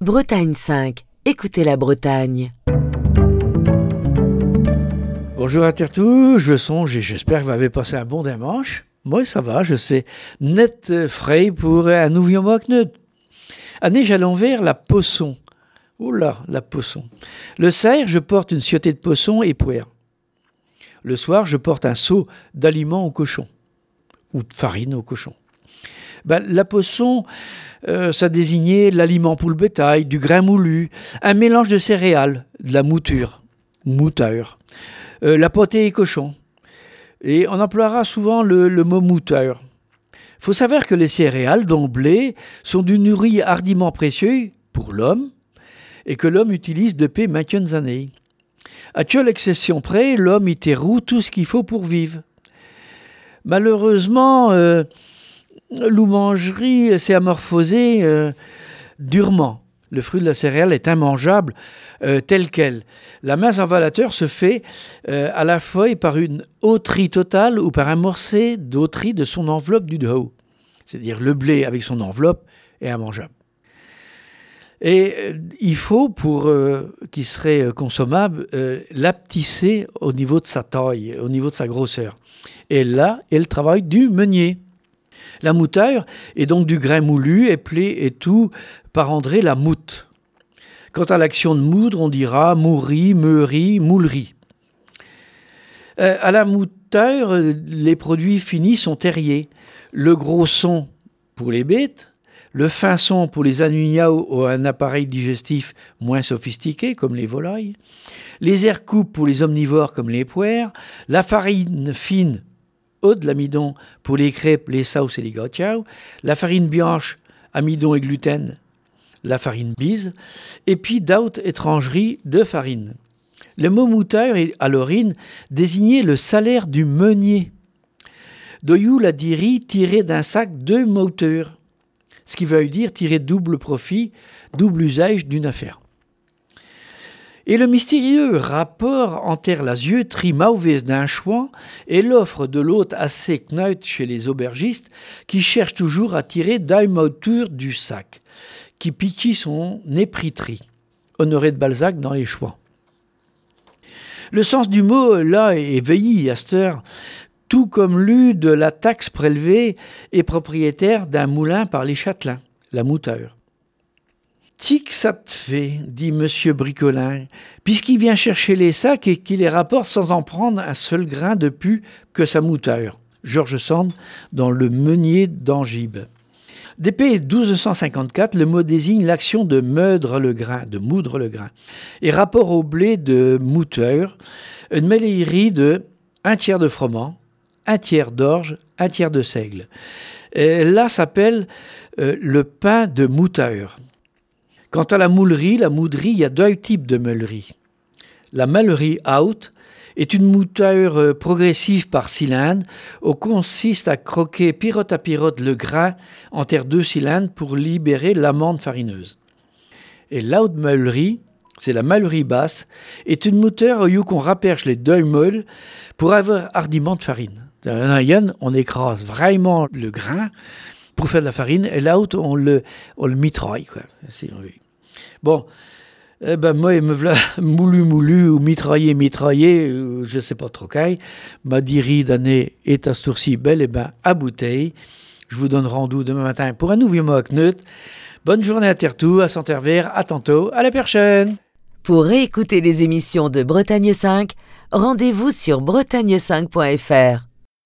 Bretagne 5, écoutez la Bretagne. Bonjour à tous, je songe et j'espère que vous avez passé un bon dimanche. Moi ça va, je sais, net frais pour un nouveau mois knut. À neige à l'envers, la poisson. Oula, la poisson. Le soir, je porte une ciotée de poisson et poire. Le soir, je porte un seau d'aliments au cochon. Ou de farine au cochon. La poisson, ça désignait l'aliment pour le bétail, du grain moulu, un mélange de céréales, de la mouture, la potée et cochon. Et on emploiera souvent le mot mouteur. Il faut savoir que les céréales, dont le blé, sont du nourri hardiment précieux pour l'homme et que l'homme utilise depuis maintes années. À quelle exception près, l'homme y terroue tout ce qu'il faut pour vivre. Malheureusement, l'houmangerie s'est amorphosée durement. Le fruit de la céréale est immangeable tel quel. La masse en valateur se fait à la fois par une ôterie totale ou par un morceau d'ôterie de son enveloppe du haut. C'est-à-dire le blé avec son enveloppe est immangeable. Et il faut, pour qu'il serait consommable, l'apetisser au niveau de sa taille, au niveau de sa grosseur. Et là est le travail du meunier. La mouture est donc du grain moulu, éplé et tout par André la moute. Quant à l'action de moudre, on dira mourie, meurie, moulerie. À la mouture, les produits finis sont terriers. Le gros son pour les bêtes, le fin son pour les animaux ou un appareil digestif moins sophistiqué comme les volailles, les airs coupes pour les omnivores comme les poires, la farine fine haute de l'amidon pour les crêpes, les sauces et les gâteaux, la farine blanche, amidon et gluten, la farine bise, et puis d'autres étrangeries de farine. Le mot mouteur à l'origine désignait le salaire du meunier. Doyou la dirie tiré d'un sac de mouteurs, ce qui veut dire tirer double profit, double usage d'une affaire. Et le mystérieux rapport entre la zieutrie mauvaise d'un chouan et l'offre de l'hôte assez knaut chez les aubergistes qui cherchent toujours à tirer d'un mouture du sac, qui piquit son épriterie. Honoré de Balzac dans les chouans. Le sens du mot, là, est veilli à cette heure, tout comme lu de la taxe prélevée et propriétaire d'un moulin par les châtelains, la mouture. Tic, ça te fait, dit monsieur Bricolin, puisqu'il vient chercher les sacs et qu'il les rapporte sans en prendre un seul grain de pu que sa mouture. George Sand dans Le Meunier d'Angibes. D'épée 1254, le mot désigne l'action de moudre le grain, et rapport au blé de mouture, une mêlerie de 1/3 de froment, 1/3 d'orge, 1/3 de seigle. Et là s'appelle le pain de mouture. Quant à la moulerie, il y a deux types de meulerie. La meulerie haute est une mouture progressive par cylindre où consiste à croquer pirote à pirote le grain entre deux cylindres pour libérer l'amande farineuse. Et l'haute meulerie, c'est la meulerie basse, est une mouture où on raperche les deux meules pour avoir hardiment de farine. On écrase vraiment le grain pour faire de la farine, et l'autre, on le mitraille, quoi. Bon, moi, il me voilà moulu, ou mitraillé, je sais pas trop qu'aille. Ma dirie d'année est à ce tour-ci belle, à bouteille. Je vous donne rendez-vous demain matin pour un nouveau mois knut. Bonne journée à Tertou, à Santervers, à tantôt, à la prochaine. Pour réécouter les émissions de Bretagne 5, rendez-vous sur bretagne5.fr.